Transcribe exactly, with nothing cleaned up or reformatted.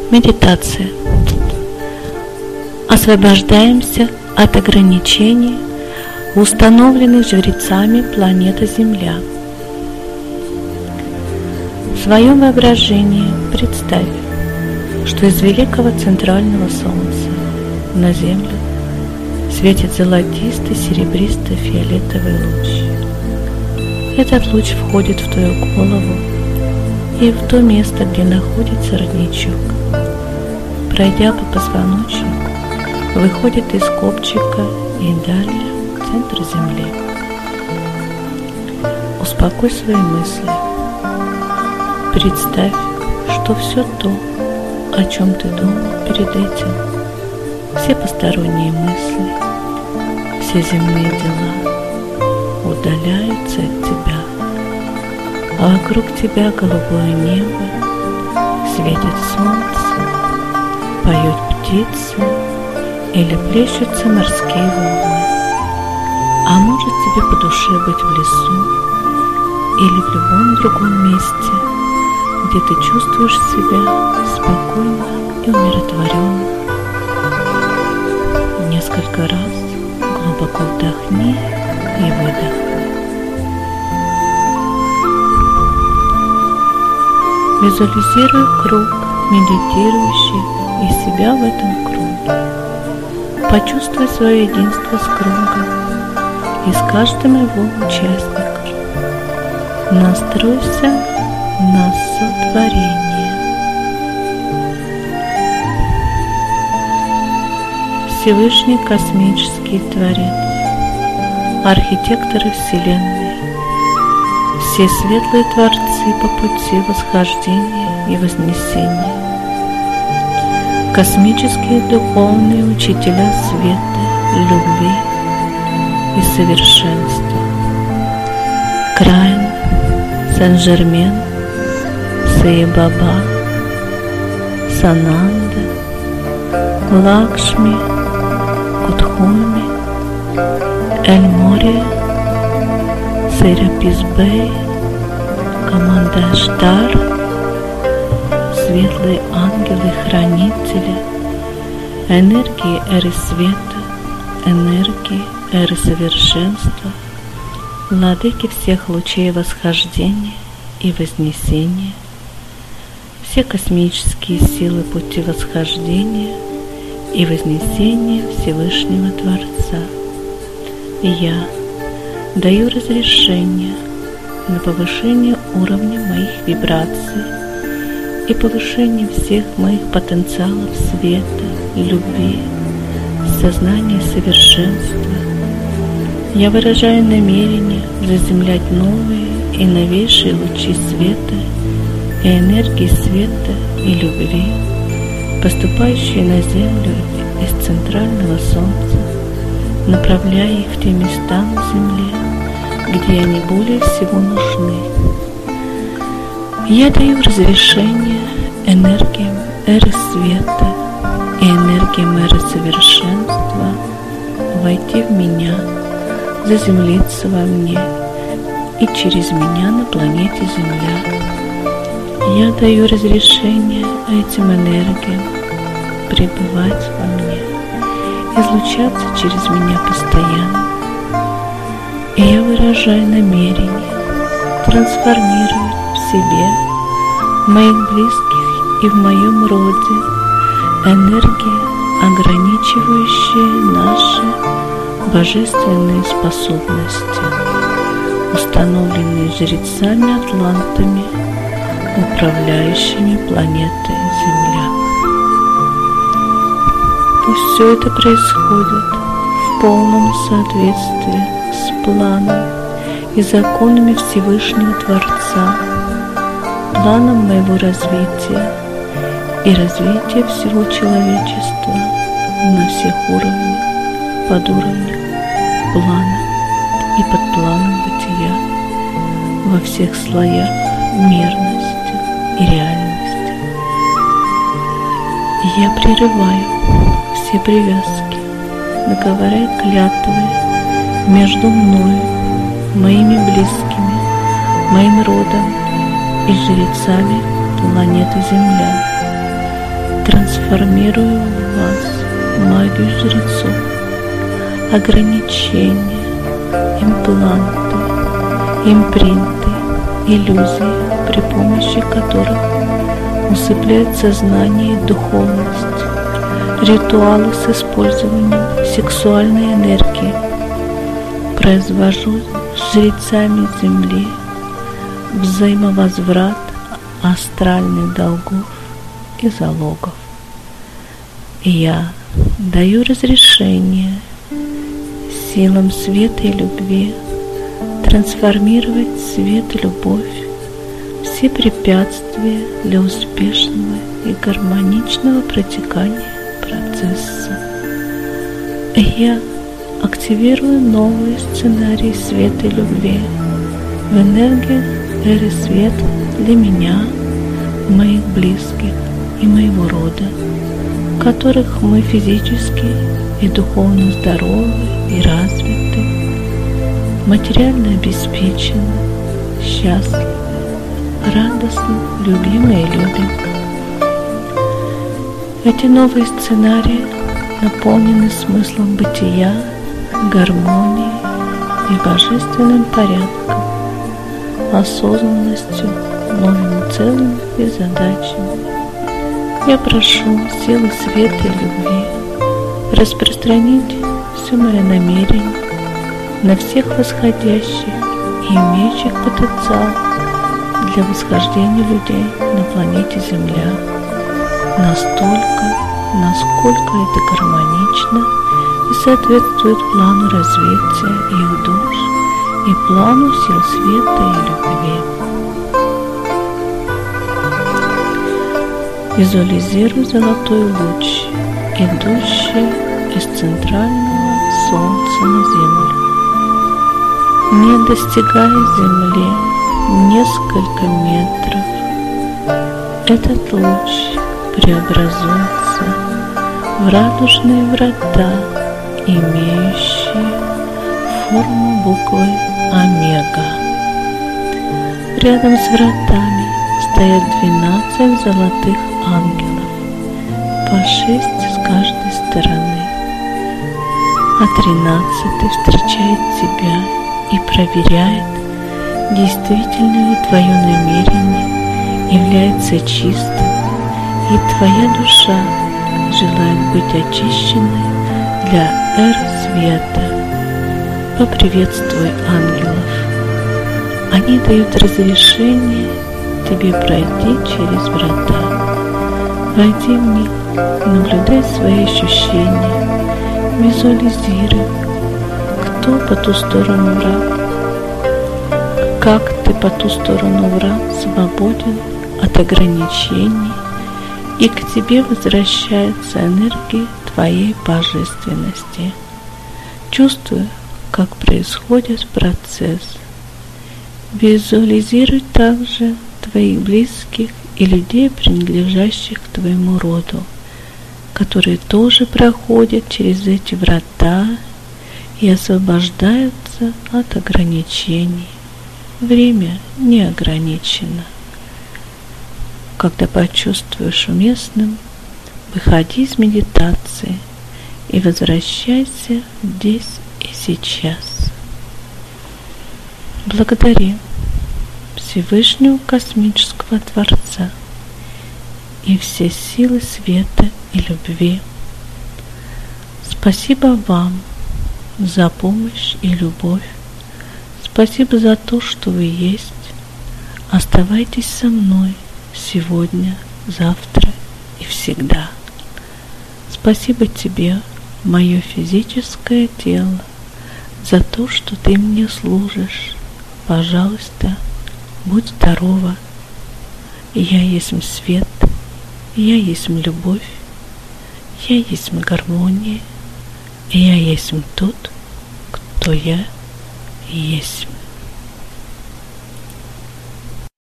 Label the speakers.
Speaker 1: Медитация. Освобождаемся от ограничений, установленных жрецами планеты Земля. В своем воображении представь, что из великого центрального Солнца на Землю светит золотистый, серебристый, фиолетовый луч. Этот луч входит в твою голову и в то место, где находится родничок. Пройдя по позвоночнику, выходит из копчика и далее в центр Земли. Успокой свои мысли. Представь, что все то, о чем ты думал перед этим, все посторонние мысли, все земные дела удаляются от тебя, а вокруг тебя голубое небо, светит солнце, поют птицы или плещутся морские волны. А может тебе по душе быть в лесу или в любом другом месте, где ты чувствуешь себя спокойно и умиротворенно. Несколько раз глубоко вдохни и выдохни. Визуализируй круг, медитирующий, и себя в этом круге. Почувствуй свое единство с кругом и с каждым его участником. Настройся на сотворение. Всевышний космический Творец, архитекторы Вселенной, все светлые Творцы по пути восхождения и вознесения, космические духовные учителя света, любви и совершенства, Крайн, Сен-Жермен, Саи-Баба, Сананда, Лакшми, Кутхуми, Эль-Мори, Серапис Бэй, Команда Аштар, светлые ангелы-хранители, энергии эры света, энергии эры совершенства, владыки всех лучей восхождения и вознесения, все космические силы пути восхождения и вознесения Всевышнего Творца. Я даю разрешение на повышение уровня моих вибраций и повышение всех моих потенциалов света, любви, сознания совершенства. Я выражаю намерение заземлять новые и новейшие лучи света и энергии света и любви, поступающие на Землю из центрального Солнца, направляя их в те места на Земле, где они более всего нужны. Я даю разрешение энергиям эры света и энергиям эры совершенства войти в меня, заземлиться во мне и через меня на планете Земля. Я даю разрешение этим энергиям пребывать во мне, излучаться через меня постоянно. И я выражаю намерение трансформировать в себе, в моих близких и в моем роде энергии, ограничивающие наши божественные способности, установленные жрецами-атлантами, управляющими планетой Земля. Пусть все это происходит в полном соответствии с планом и законами Всевышнего Творца, планом моего развития и развития всего человечества на всех уровнях, под уровнем плана и под планом бытия, во всех слоях мерности и реальности. Я прерываю все привязки, договоря клятвы между мною, моими близкими, моим родом и жрецами планеты Земля, трансформирую в вас магию жрецов, ограничения, импланты, импринты, иллюзии, при помощи которых усыпляет сознание и духовность, ритуалы с использованием сексуальной энергии. Произвожу с жрецами Земли взаимовозврат астральных долгов и залогов. И я даю разрешение силам света и любви трансформировать свет и любовь все препятствия для успешного и гармоничного протекания процесса. И я активирую новые сценарии света и любви в энергии эры света для меня, моих близких и моего рода, которых мы физически и духовно здоровы и развиты, материально обеспечены, счастливы, радостны, любимы и любим. Эти новые сценарии наполнены смыслом бытия, гармонией и божественным порядком, осознанностью, новыми целями и задачами. Я прошу силы света и любви распространить все мое намерение на всех восходящих и имеющих потенциал для восхождения людей на планете Земля настолько, насколько это гармонично и соответствует плану развития их душ и плану сил света и любви. Визуализирую золотой луч, идущий из центрального Солнца на Землю, не достигая Земли несколько метров. Этот луч преобразуется в радужные врата, имеющие форму буквы Омега. Рядом с вратами стоят двенадцать золотых ангелов, по шесть с каждой стороны, а тринадцатый встречает тебя и проверяет, действительно ли твое намерение является чистым, и твоя душа желает быть очищенной для эры света. Поприветствуй ангелов. Они дают разрешение тебе пройти через врата. Войди в них, наблюдай свои ощущения, визуализируй, кто по ту сторону врат, как ты по ту сторону врат свободен от ограничений, и к тебе возвращается энергия твоей божественности. Чувствуй, как происходит процесс. Визуализируй также твоих близких и людей, принадлежащих к твоему роду, которые тоже проходят через эти врата и освобождаются от ограничений. Время не ограничено. Когда почувствуешь уместным, выходи из медитации и возвращайся здесь и сейчас. Благодари Всевышнего Космического Творца и все силы света и любви. Спасибо вам за помощь и любовь. Спасибо за то, что вы есть. Оставайтесь со мной сегодня, завтра и всегда. Спасибо тебе, мое физическое тело, за то, что ты мне служишь. Пожалуйста, будь здорова. Я есть свет, я есть любовь, я есть гармония, я есть тот, кто я есть.